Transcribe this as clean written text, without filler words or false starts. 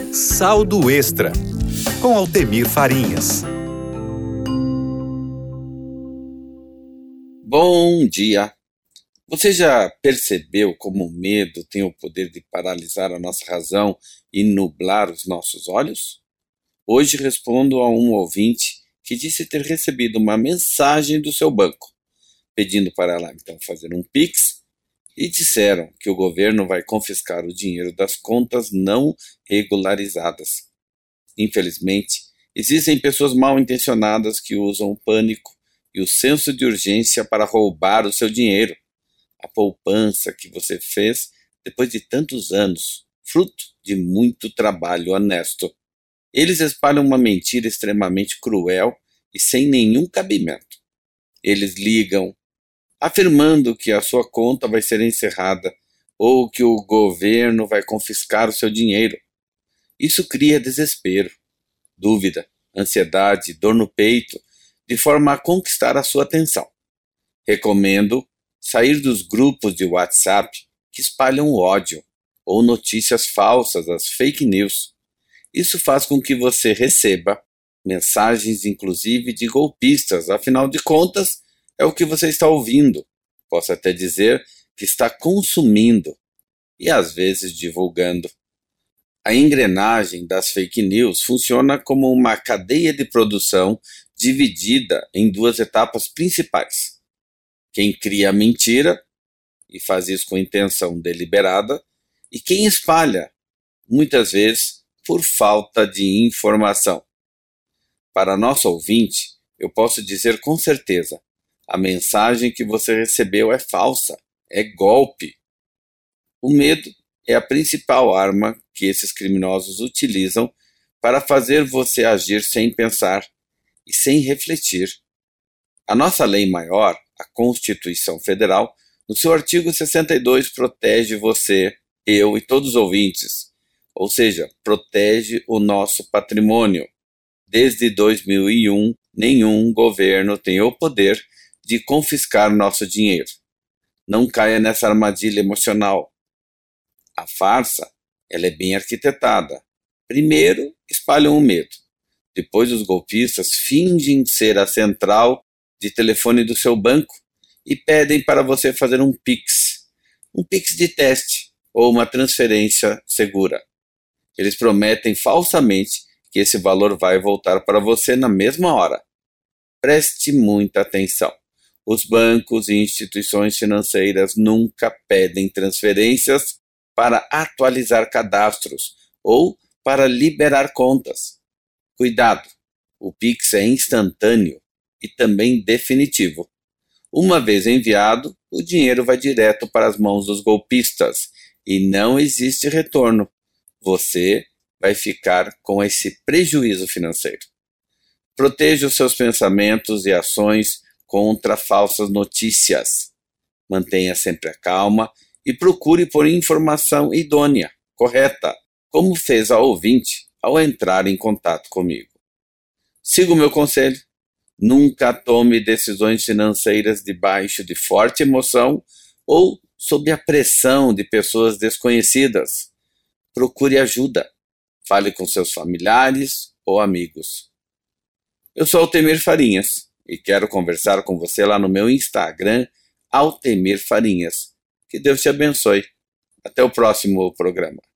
Saldo Extra, com Altemir Farinhas. Bom dia! Você já percebeu como o medo tem o poder de paralisar a nossa razão e nublar os nossos olhos? Hoje respondo a um ouvinte que disse ter recebido uma mensagem do seu banco, pedindo para ela então fazer um Pix, e disseram que o governo vai confiscar o dinheiro das contas não regularizadas. Infelizmente, existem pessoas mal intencionadas que usam o pânico e o senso de urgência para roubar o seu dinheiro, a poupança que você fez depois de tantos anos, fruto de muito trabalho honesto. Eles espalham uma mentira extremamente cruel e sem nenhum cabimento. Eles ligam, afirmando que a sua conta vai ser encerrada ou que o governo vai confiscar o seu dinheiro. Isso cria desespero, dúvida, ansiedade, dor no peito, de forma a conquistar a sua atenção. Recomendo sair dos grupos de WhatsApp que espalham ódio ou notícias falsas, as fake news. Isso faz com que você receba mensagens inclusive de golpistas, afinal de contas, é o que você está ouvindo. Posso até dizer que está consumindo e às vezes divulgando. A engrenagem das fake news funciona como uma cadeia de produção dividida em duas etapas principais. Quem cria a mentira, e faz isso com intenção deliberada, e quem espalha, muitas vezes por falta de informação. Para nosso ouvinte, eu posso dizer com certeza, a mensagem que você recebeu é falsa, é golpe. O medo é a principal arma que esses criminosos utilizam para fazer você agir sem pensar e sem refletir. A nossa lei maior, a Constituição Federal, no seu artigo 62, protege você, eu e todos os ouvintes, ou seja, protege o nosso patrimônio. Desde 2001, nenhum governo tem o poder de confiscar nosso dinheiro. Não caia nessa armadilha emocional. A farsa, ela é bem arquitetada. Primeiro, espalham o medo. Depois, os golpistas fingem ser a central de telefone do seu banco e pedem para você fazer um Pix de teste ou uma transferência segura. Eles prometem falsamente que esse valor vai voltar para você na mesma hora. Preste muita atenção. Os bancos e instituições financeiras nunca pedem transferências para atualizar cadastros ou para liberar contas. Cuidado, o Pix é instantâneo e também definitivo. Uma vez enviado, o dinheiro vai direto para as mãos dos golpistas e não existe retorno. Você vai ficar com esse prejuízo financeiro. Proteja os seus pensamentos e ações contra falsas notícias. Mantenha sempre a calma e procure por informação idônea, correta, como fez a ouvinte ao entrar em contato comigo. Siga o meu conselho. Nunca tome decisões financeiras debaixo de forte emoção ou sob a pressão de pessoas desconhecidas. Procure ajuda. Fale com seus familiares ou amigos. Eu sou Altemir Farinhas e quero conversar com você lá no meu Instagram, Altemir Farinhas. Que Deus te abençoe. Até o próximo programa.